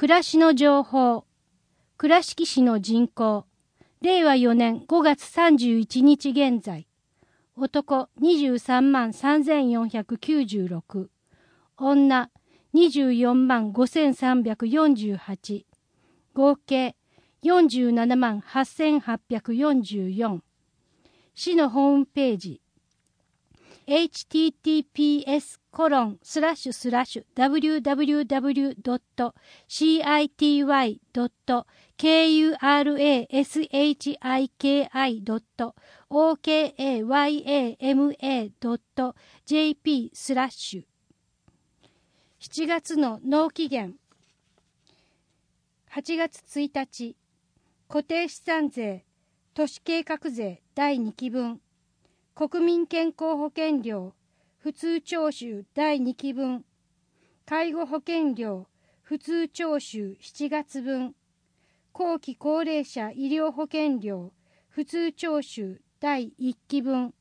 暮らしの情報、倉敷市の人口、令和4年5月31日現在、男23万3496、女24万5348、合計47万8844。市のホームページ、https://www.city.kurashiki.okayama.jp/。7月の納期限、8月1日、固定資産税、都市計画税第2期分、国民健康保険料、普通徴収第2期分、介護保険料、普通徴収7月分、後期高齢者医療保険料、普通徴収第1期分。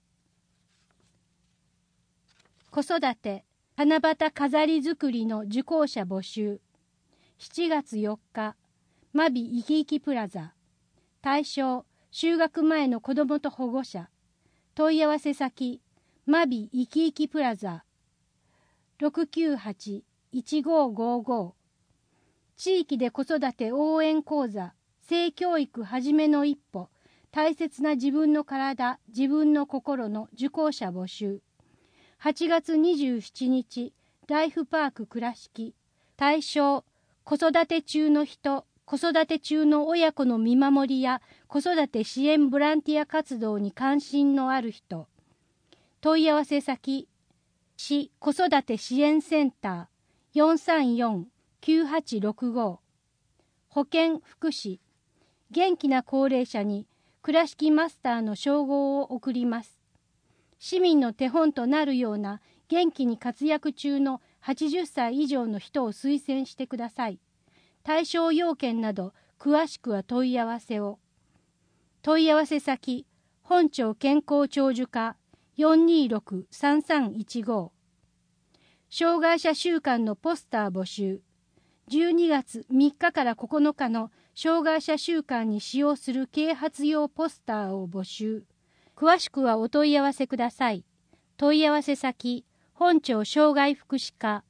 子育て、七夕飾り作りの受講者募集。7月4日、マビいきいきプラザ。対象、就学前の子どもと保護者。問い合わせ先、マビいきいきプラザ 698-1555。地域で子育て応援講座、性教育はじめの一歩、大切な自分の体、自分の心の受講者募集。8月27日、ライフパーク倉敷。対象、子育て中の人、子育て中の親子の見守りや子育て支援ボランティア活動に関心のある人。問い合わせ先、市子育て支援センター 434-9865。保健福祉。元気な高齢者に倉敷マスターの称号を贈ります。市民の手本となるような元気に活躍中の80歳以上の人を推薦してください。対象要件など詳しくは問い合わせを。問い合わせ先、本町健康長寿課 426-3315。障害者週間のポスター募集。12月3日から9日の障害者週間に使用する啓発用ポスターを募集。詳しくはお問い合わせください。問い合わせ先、本町障害福祉課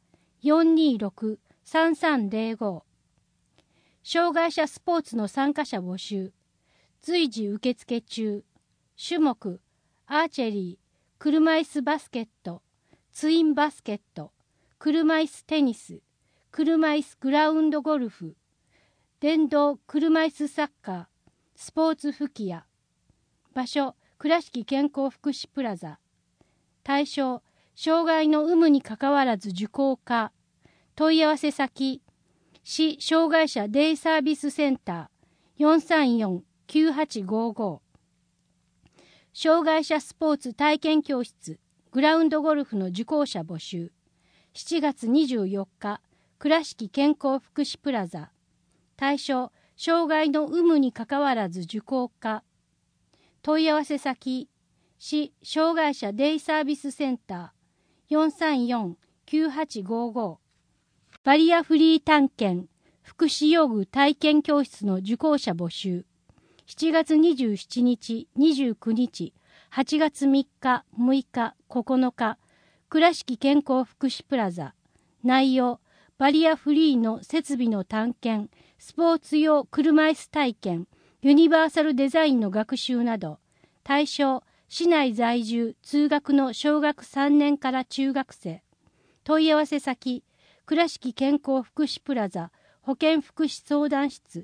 426-3305。障害者スポーツの参加者募集。随時受付中。種目、アーチェリー、車椅子バスケット、ツインバスケット、車椅子テニス、車椅子グラウンドゴルフ、電動車椅子サッカー、スポーツ吹き矢。場所、倉敷健康福祉プラザ。対象、障害の有無にかかわらず受講可。問い合わせ先、市障害者デイサービスセンター 434-9855。障害者スポーツ体験教室、グラウンドゴルフの受講者募集。7月24日、倉敷健康福祉プラザ。対象、障害の有無にかかわらず受講可。問い合わせ先、市障害者デイサービスセンター 434-9855。バリアフリー探検、福祉用具体験教室の受講者募集。7月27日、29日、8月3日、6日、9日、倉敷健康福祉プラザ。内容、バリアフリーの設備の探検、スポーツ用車椅子体験、ユニバーサルデザインの学習など。対象、市内在住、通学の小学3年から中学生。問い合わせ先、倉敷健康福祉プラザ保健福祉相談室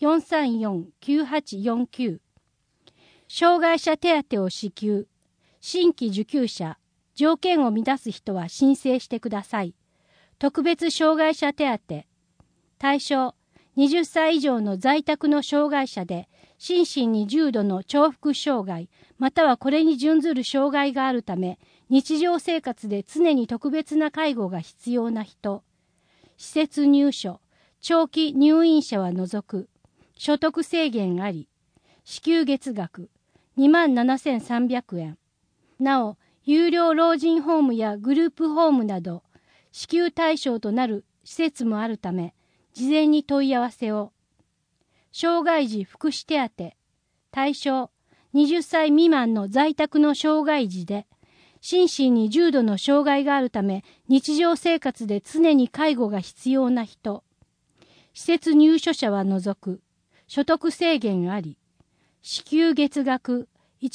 434-9849。障害者手当を支給。新規受給者、条件を満たす人は申請してください。特別障害者手当。対象、20歳以上の在宅の障害者で、心身に重度の重複障害、またはこれに準ずる障害があるため、日常生活で常に特別な介護が必要な人。施設入所、長期入院者は除く。所得制限あり。支給月額27,300円。なお、有料老人ホームやグループホームなど、支給対象となる施設もあるため、 事前に問い合わせを。障害児福祉手当、対象、20歳未満の在宅の障害児で、心身に重度の障害があるため、日常生活で常に介護が必要な人。施設入所者は除く。所得制限あり。支給月額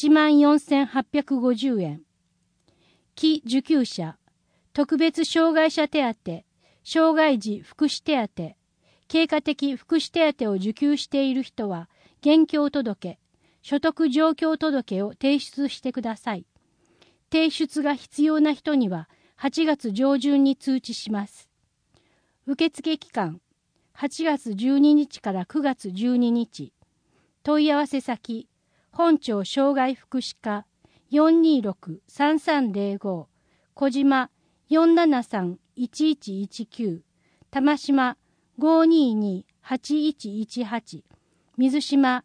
14,850円。被受給者、特別障害者手当、障害児福祉手当、経過的福祉手当を受給している人は、現況届、所得状況届を提出してください。提出が必要な人には8月上旬に通知します。受付期間8月12日から9月12日。問い合わせ先本庁障害福祉課 426-3305 小島 473-1119 玉島 522-8118 水島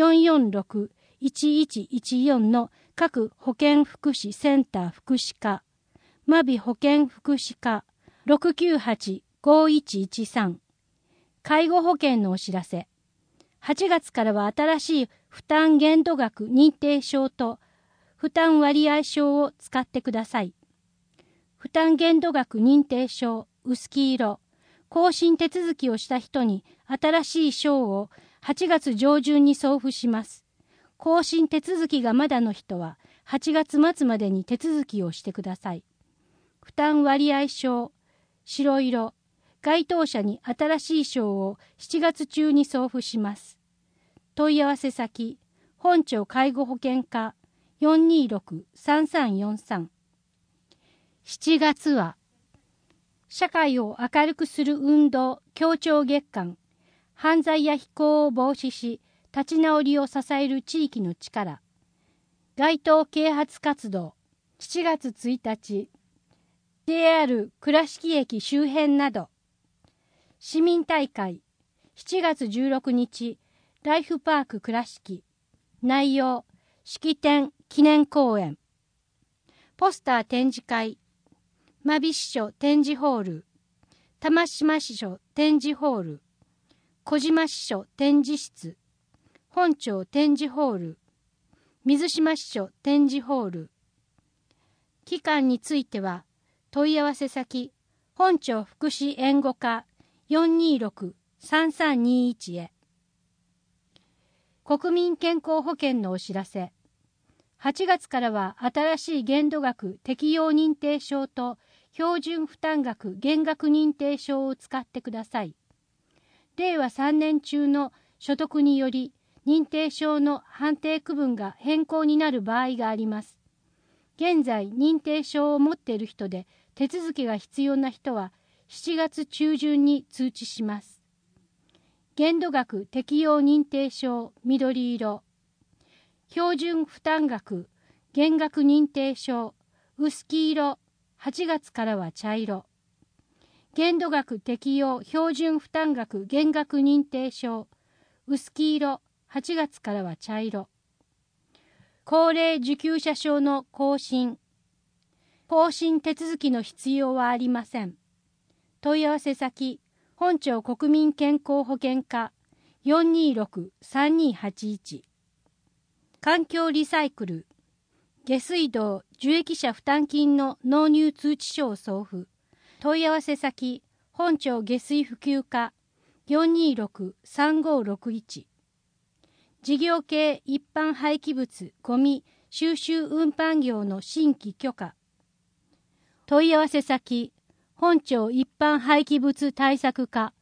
446-1114 の各保健福祉センター福祉課、真備保健福祉課 698-5113。介護保険のお知らせ。8月からは新しい負担限度額認定証と負担割合証を使ってください。負担限度額認定証、薄黄色。更新手続きをした人に新しい証を8月上旬に送付します。更新手続きがまだの人は8月末までに手続きをしてください。負担割合証、白色。該当者に新しい証を7月中に送付します。問い合わせ先、本庁介護保険課 426-3343。7月は、社会を明るくする運動協調月間、犯罪や非行を防止し、立ち直りを支える地域の力。街頭啓発活動、7月1日、JR 倉敷駅周辺など、市民大会、7月16日、ライフパーク倉敷、内容、式典、記念公演、ポスター展示会、真備支所展示ホール、玉島支所展示ホール、小島支所展示室、本庁展示ホール、水島支所展示ホール。期間については、問い合わせ先、本庁福祉援護課 426-3321 へ。国民健康保険のお知らせ。8月からは新しい限度額適用認定証と標準負担額減額認定証を使ってください。令和3年中の所得により認定証の判定区分が変更になる場合があります。現在認定証を持っている人で手続きが必要な人は7月中旬に通知します。限度額適用認定証緑色、標準負担額減額認定証薄黄色、8月からは茶色。限度額適用標準負担額減額認定証薄黄色、8月からは茶色。高齢受給者証の更新手続きの必要はありません。問い合わせ先、本庁国民健康保険課 426-3281。環境リサイクル、下水道受益者負担金の納入通知書を送付。問い合わせ先、本庁下水普及課 426-3561。事業系一般廃棄物ゴミ収集運搬業の新規許可。問い合わせ先、本庁一般廃棄物対策課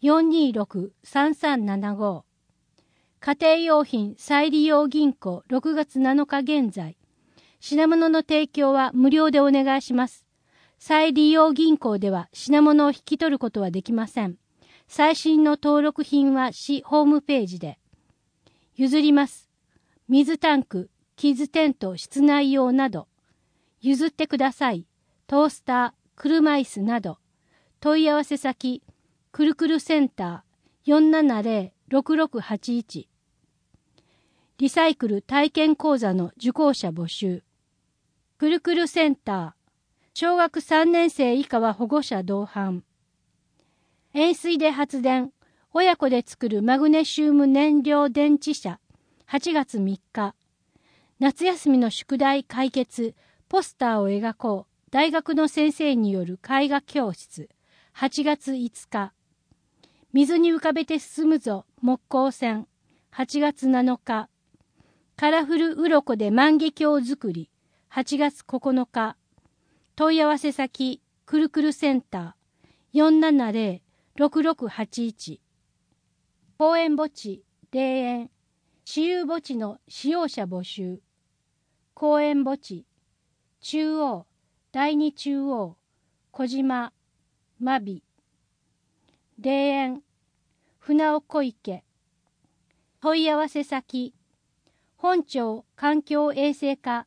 426-3375。家庭用品再利用銀行6月7日現在。品物の提供は無料でお願いします。再利用銀行では品物を引き取ることはできません。最新の登録品は市ホームページで。譲ります。水タンク、キッズテント室内用など。譲ってください。トースター、車椅子など。問い合わせ先、くるくるセンター 470-6681。リサイクル体験講座の受講者募集。くるくるセンター、小学3年生以下は保護者同伴。 塩水で発電、親子で作るマグネシウム燃料電池車、8月3日。夏休みの宿題解決、ポスターを描こう、大学の先生による絵画教室、8月5日。水に浮かべて進むぞ、木工船、8月7日。カラフル鱗で万華鏡作り、8月9日。問い合わせ先、くるくるセンター、470-6681。公園墓地、霊園、私有墓地の使用者募集。公園墓地、中央、第二中央、小島、真備。霊園、船尾小池。問い合わせ先、本町環境衛生課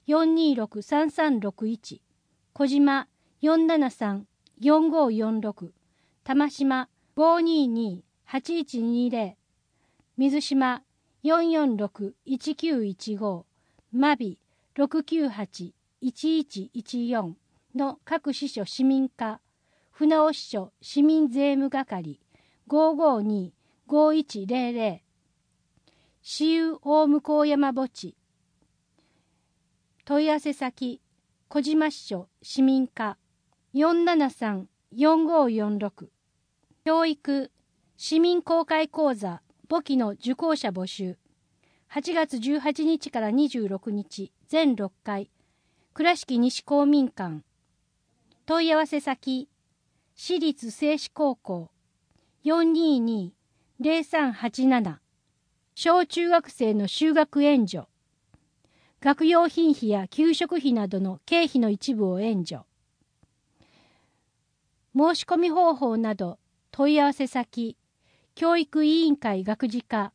426-3361 小島 473-4546 玉島 522-8120 水島 446-1915 真備 698-1114 の各支所市民課船尾支所市民税務係 552-5100 私有大向山墓地。問い合わせ先、小島支所市民課 473-4546。教育、市民公開講座、簿記の受講者募集。8月18日から26日、全6回。倉敷西公民館。問い合わせ先、私立製紙高校 422-0387。小中学生の修学援助。学用品費や給食費などの経費の一部を援助。申し込み方法など問い合わせ先、教育委員会学事課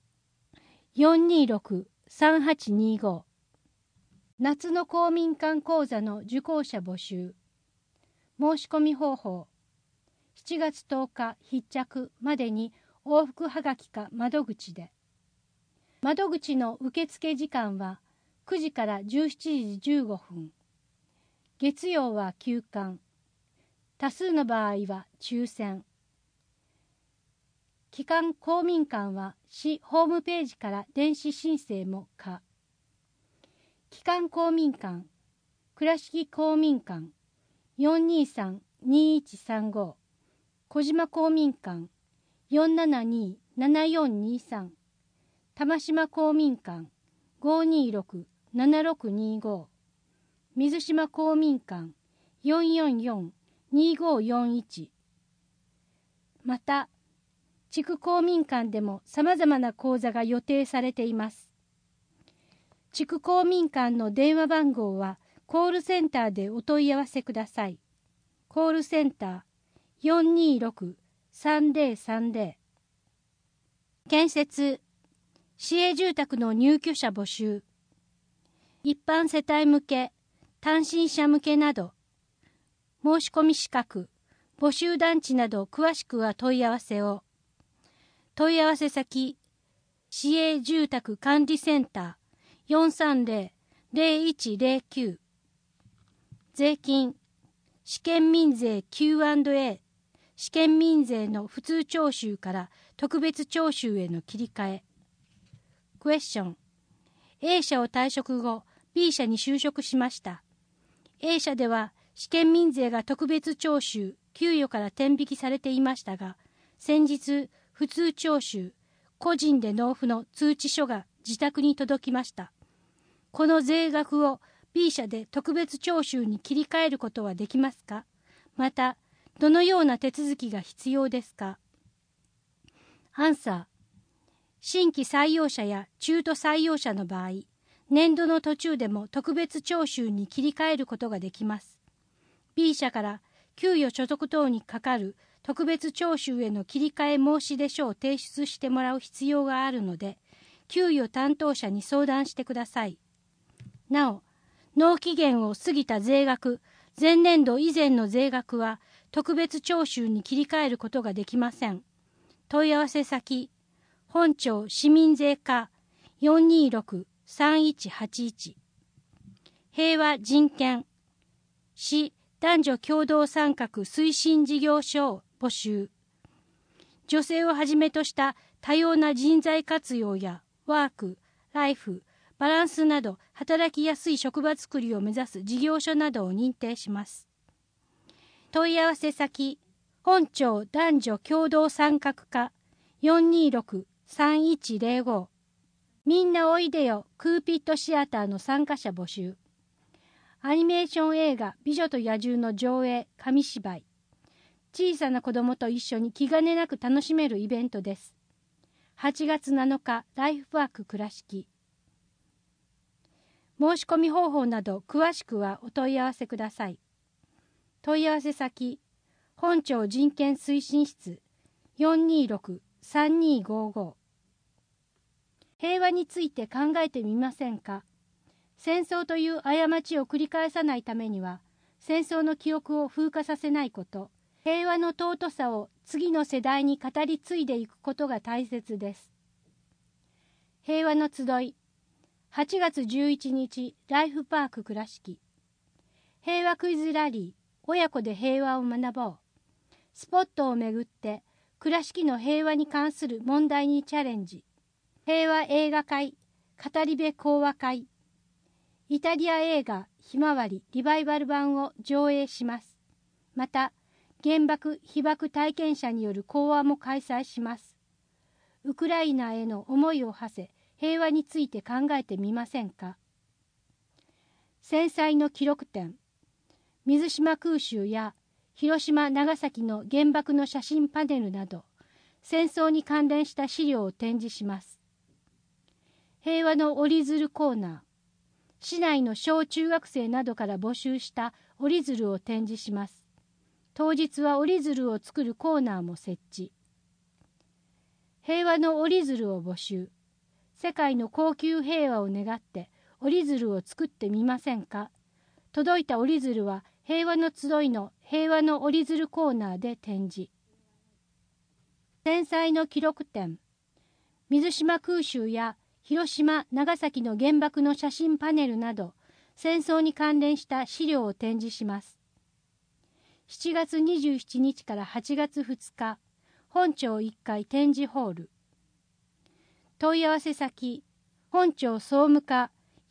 426-3825。夏の公民館講座の受講者募集。申し込み方法。7月10日必着までに往復はがきか窓口で。窓口の受付時間は9時から17時15分。月曜は休館。多数の場合は抽選。期間公民館は市ホームページから電子申請も可。期間公民館、倉敷公民館 423-2135。小島公民館 472-7423。玉島公民館 526-7625 水島公民館 444-2541。また地区公民館でもさまざまな講座が予定されています。地区公民館の電話番号はコールセンターでお問い合わせください。コールセンター 426-3030。建設市営住宅の入居者募集。一般世帯向け、単身者向けなど、申し込み資格、募集団地など詳しくは問い合わせを。問い合わせ先、市営住宅管理センター 430-0109。税金、試験民税 Q&A、試験民税の普通徴収から特別徴収への切り替え。クエスチョン。A 社を退職後、B 社に就職しました。A 社では試験民税が特別徴収、給与から転引きされていましたが、先日、普通徴収、個人で納付の通知書が自宅に届きました。この税額を B 社で特別徴収に切り替えることはできますか？また、どのような手続きが必要ですか？アンサー。新規採用者や中途採用者の場合、年度の途中でも特別徴収に切り替えることができます。B 社から給与所得等にかかる特別徴収への切り替え申し出書を提出してもらう必要があるので、給与担当者に相談してください。なお、納期限を過ぎた税額、前年度以前の税額は特別徴収に切り替えることができません。問い合わせ先、本町市民税課 426-3181。平和人権、市男女共同参画推進事業所を募集。 女性をはじめとした多様な人材活用やワーク・ライフ・バランスなど働きやすい職場づくりを目指す事業所などを認定します。問い合わせ先、本庁男女共同参画課 426-3105 みんなおいでよクーピットシアターの参加者募集。アニメーション映画美女と野獣の上映紙芝居。小さな子供と一緒に気兼ねなく楽しめるイベントです。8月7日ライフワーク倉敷。申し込み方法など詳しくはお問い合わせください。問い合わせ先、本庁人権推進室 426-3255。平和について考えてみませんか。戦争という過ちを繰り返さないためには、戦争の記憶を風化させないこと、平和の尊さを次の世代に語り継いでいくことが大切です。平和の集い、8月11日、ライフパーク倉敷。平和クイズラリー、親子で平和を学ぼう。スポットをめぐって、倉敷の平和に関する問題にチャレンジ。平和映画会、語り部講話会。イタリア映画ひまわりリバイバル版を上映します。また、原爆被爆体験者による講話も開催します。ウクライナへの思いを馳せ、平和について考えてみませんか。戦災の記録展、水島空襲や広島・長崎の原爆の写真パネルなど、戦争に関連した資料を展示します。平和の折り鶴コーナー、市内の小中学生などから募集した折り鶴を展示します。当日は折り鶴を作るコーナーも設置。平和の折り鶴を募集。世界の恒久平和を願って折り鶴を作ってみませんか。届いた折り鶴は平和の集いの平和の折り鶴コーナーで展示。戦災の記録展、水島空襲や広島・長崎の原爆の写真パネルなど、戦争に関連した資料を展示します。7月27日から8月2日、本庁1階展示ホール。問い合わせ先、本庁総務課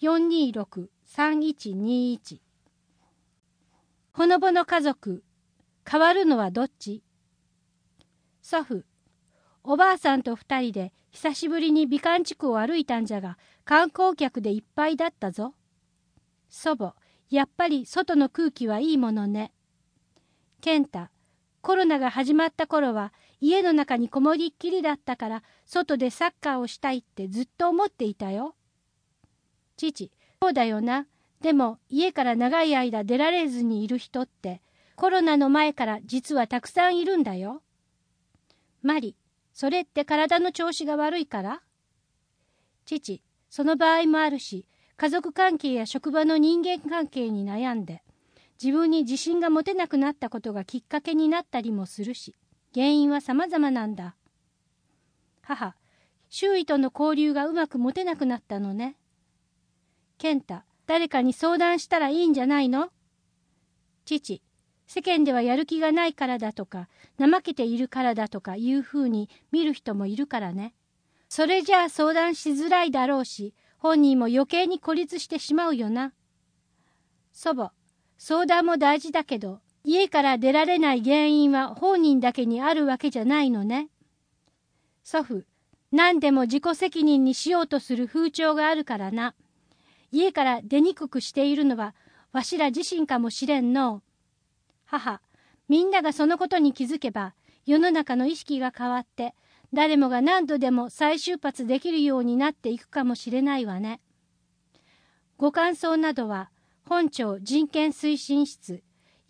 426-3121。ほのぼの家族、変わるのはどっち？祖父、おばあさんと2人で久しぶりに美観地区を歩いたんじゃが、観光客でいっぱいだったぞ。祖母、やっぱり外の空気はいいものね。健太、コロナが始まった頃は家の中にこもりっきりだったから外でサッカーをしたいってずっと思っていたよ。父、そうだよな。でも家から長い間出られずにいる人ってコロナの前から実はたくさんいるんだよ。マリ、それって体の調子が悪いから？父、その場合もあるし、家族関係や職場の人間関係に悩んで、自分に自信が持てなくなったことがきっかけになったりもするし、原因は様々なんだ。母、周囲との交流がうまく持てなくなったのね。健太、誰かに相談したらいいんじゃないの？父、世間ではやる気がないからだとか、怠けているからだとかいうふうに見る人もいるからね。それじゃあ相談しづらいだろうし、本人も余計に孤立してしまうよな。祖母、相談も大事だけど、家から出られない原因は本人だけにあるわけじゃないのね。祖父、何でも自己責任にしようとする風潮があるからな。家から出にくくしているのはわしら自身かもしれんの。母、みんながそのことに気づけば世の中の意識が変わって誰もが何度でも再出発できるようになっていくかもしれないわね。ご感想などは本庁人権推進室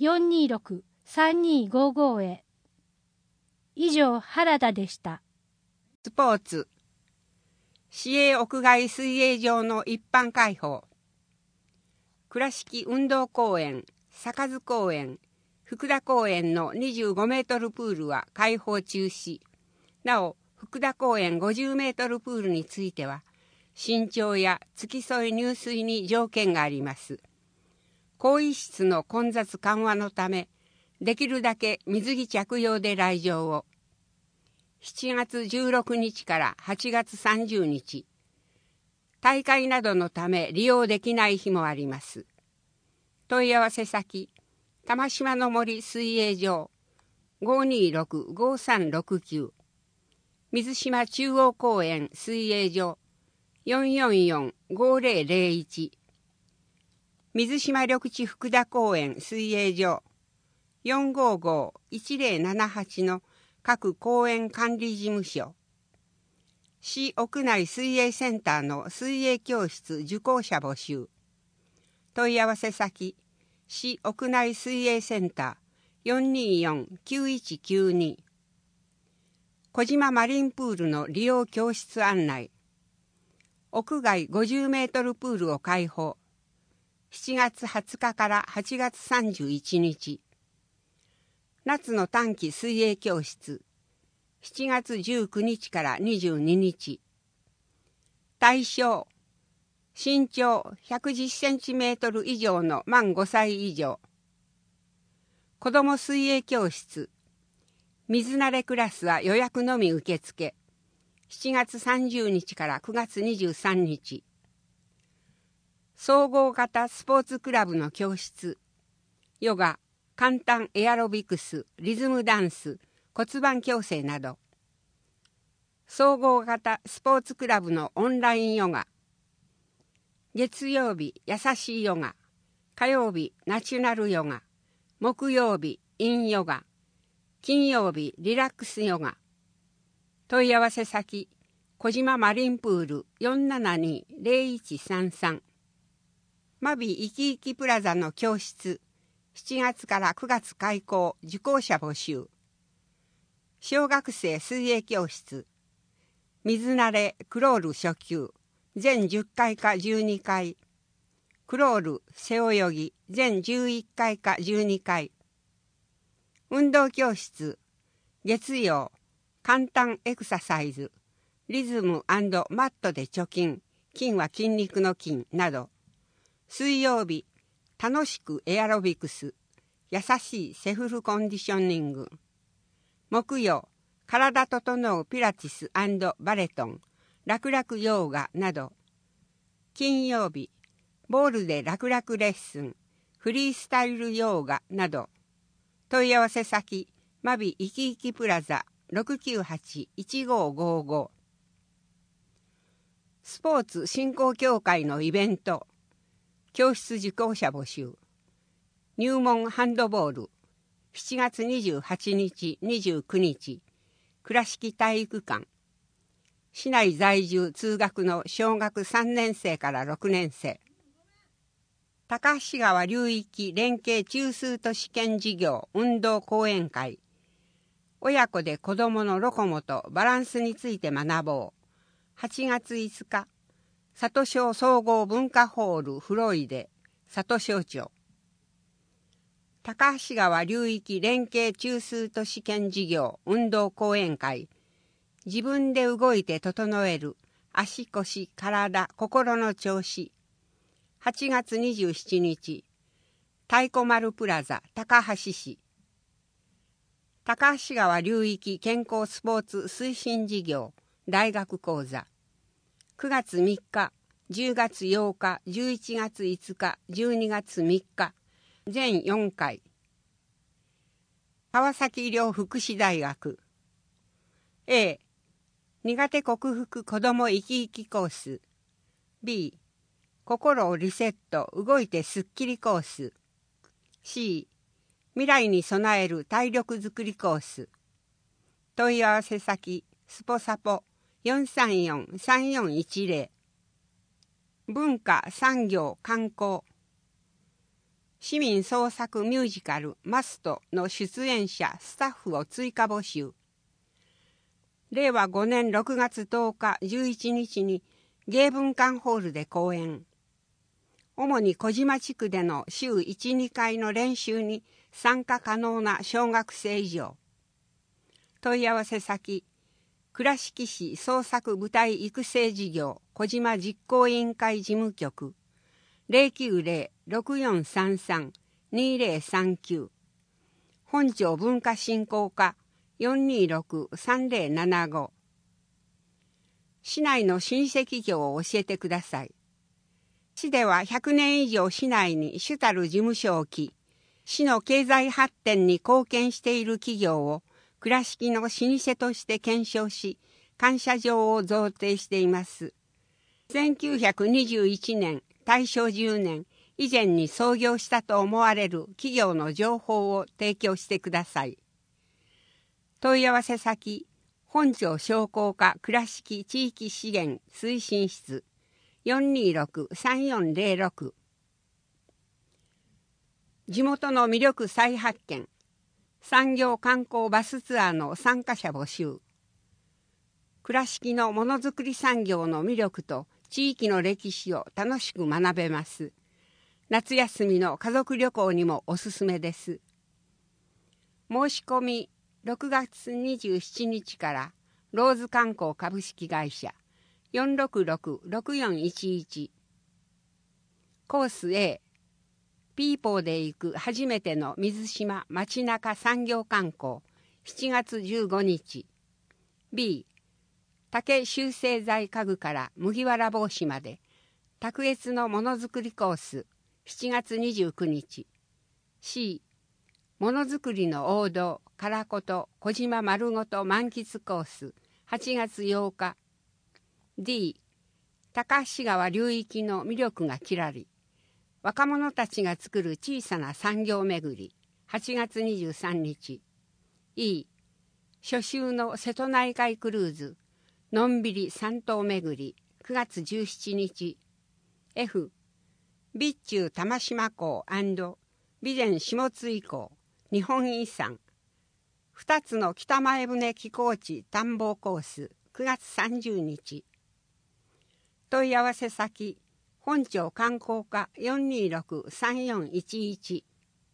426-3255 へ。以上、原田でした。 スポーツ、市営屋外水泳場の一般開放。倉敷運動公園、坂津公園、福田公園の25メートルプールは開放中止。なお、福田公園50メートルプールについては、身長や付き添い入水に条件があります。更衣室の混雑緩和のため、できるだけ水着着用で来場を。 7月16日から8月30日。大会などのため利用できない日もあります。問い合わせ先、玉島の森水泳場 526-5369 水島中央公園水泳場 444-5001 水島緑地福田公園水泳場 455-1078 の各公園管理事務所、市屋内水泳センターの水泳教室受講者募集。問い合わせ先、市屋内水泳センター 424-9192 小島マリンプールの利用教室案内。屋外50メートルプールを開放。7月20日から8月31日。夏の短期水泳教室。7月19日から22日。対象。身長110センチメートル以上の満5歳以上。子ども水泳教室。水慣れクラスは予約のみ受付。7月30日から9月23日。総合型スポーツクラブの教室。ヨガ、簡単エアロビクス、リズムダンス、骨盤矯正など。総合型スポーツクラブのオンラインヨガ。月曜日、優しいヨガ。火曜日、ナチュラルヨガ。木曜日、インヨガ。金曜日、リラックスヨガ。問い合わせ先、小島マリンプール 472-0133。マビイキイキプラザの教室。7月から9月開校、受講者募集。小学生水泳教室。水慣れクロール初級。全10回か12回。クロール、背泳ぎ、全11回か12回。運動教室、月曜、簡単エクササイズ、リズム&マットで貯金、筋は筋肉の筋など。水曜日、楽しくエアロビクス、優しいセフルコンディショニング。木曜、体整うピラティス&バレトン、楽々ヨーガなど。金曜日、ボールで楽々レッスン、フリースタイルヨーガなど。問い合わせ先、マビイキイキプラザ 698-1555。スポーツ振興協会のイベント。教室受講者募集。入門ハンドボール。7月28日、29日。倉敷体育館。市内在住通学の小学3年生から6年生。高橋川流域連携中枢都市圏事業運動講演会。親子で子どものロコモとバランスについて学ぼう。8月5日。里小総合文化ホールフロイデ、里小町。高橋川流域連携中枢都市圏事業運動講演会。自分で動いて整える足腰体心の調子。8月27日。太鼓丸プラザ高橋市。高橋川流域健康スポーツ推進事業大学講座。9月3日、10月8日、11月5日、12月3日、全4回。川崎医療福祉大学。A、苦手克服子ども生き生きコース。B、心をリセット動いてスッキリコース。C、未来に備える体力づくりコース。問い合わせ先、スポサポ 434-3410。文化産業観光。市民創作ミュージカルマストの出演者スタッフを追加募集。令和5年6月10日11日に芸文館ホールで公演。主に小島地区での週 1,2 回の練習に参加可能な小学生以上。問い合わせ先、倉敷市創作舞台育成事業小島実行委員会事務局 090-6433-2039。本町文化振興課 426-3075。市内の老舗企業を教えてください。市では100年以上市内に主たる事務所を置き、市の経済発展に貢献している企業を倉敷の老舗として検証し、感謝状を贈呈しています。1921年、大正10年以前に創業したと思われる企業の情報を提供してください。問い合わせ先、本町商工課倉敷地域資源推進室 426-3406。地元の魅力再発見、産業観光バスツアーの参加者募集。倉敷のものづくり産業の魅力と地域の歴史を楽しく学べます。夏休みの家族旅行にもおすすめです。申し込み6月27日からローズ観光株式会社 466-6411。コース A、ピーポーで行く初めての水島街中産業観光7月15日。B、竹修正材家具から麦わら帽子まで卓越のものづくりコース7月29日。C、ものづくりの王道唐こと小島丸ごと満喫コース8月8日。D、高橋川流域の魅力がきらり若者たちが作る小さな産業巡り8月23日。E、初秋の瀬戸内海クルーズのんびり三島巡り9月17日。F、備中玉島港&備前下津井港日本遺産2つの北前船寄港地探訪コース9月30日。問い合わせ先、本町観光課 426-3411。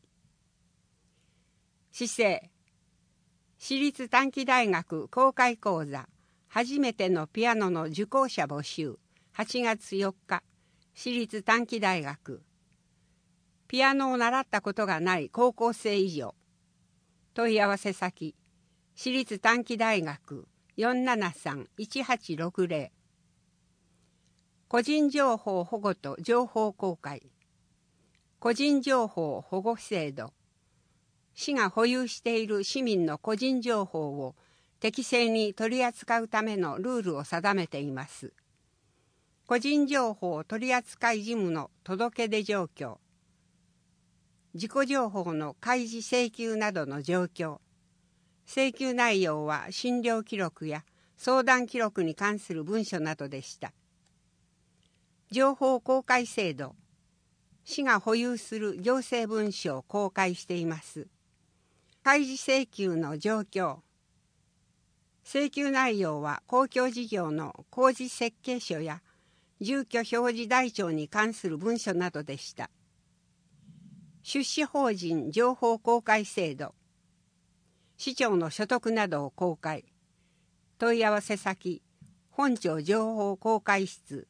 市政、私立短期大学公開講座初めてのピアノの受講者募集8月4日。私立短期大学。ピアノを習ったことがない高校生以上。問い合わせ先、私立短期大学 473-1860。個人情報保護と情報公開。個人情報保護制度。市が保有している市民の個人情報を適正に取り扱うためのルールを定めています。個人情報取扱事務の届出状況。自己情報の開示請求などの状況。請求内容は診療記録や相談記録に関する文書などでした。情報公開制度。市が保有する行政文書を公開しています。開示請求の状況。請求内容は公共事業の工事設計書や住居表示台帳に関する文書などでした。出資法人情報公開制度。市長の所得などを公開。問い合わせ先、本町情報公開室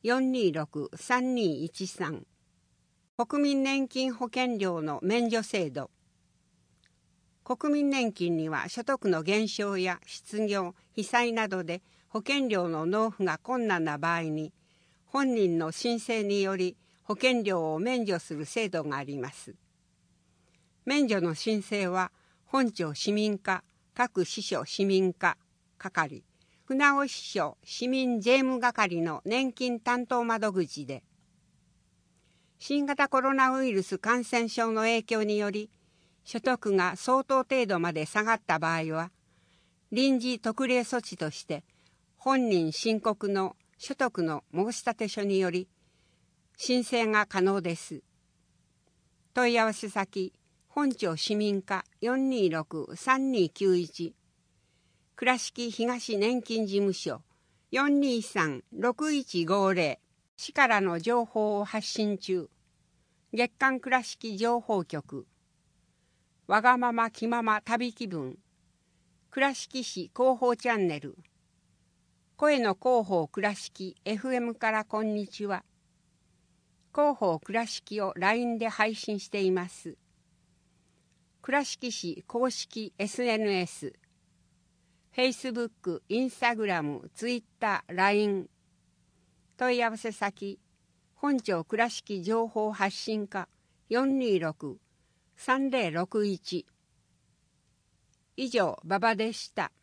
426-3213。国民年金保険料の免除制度。国民年金には所得の減少や失業、被災などで保険料の納付が困難な場合に、本人の申請により保険料を免除する制度があります。免除の申請は本町市民課各支所市民課係、船尾支所市民税務係の年金担当窓口で、新型コロナウイルス感染症の影響により所得が相当程度まで下がった場合は、臨時特例措置として本人申告の所得の申立書により申請が可能です。問い合わせ先、本町市民課 426-3291。倉敷東年金事務所 423-6150。市からの情報を発信中。月刊倉敷情報局。わがまま気まま旅気分。倉敷市広報チャンネル。声の広報倉敷 FM からこんにちは。広報倉敷を LINE で配信しています。倉敷市公式 SNS。 Facebook、Instagram、Twitter、LINE。問い合わせ先、本町倉敷情報発信課426-3061。以上、馬場でした。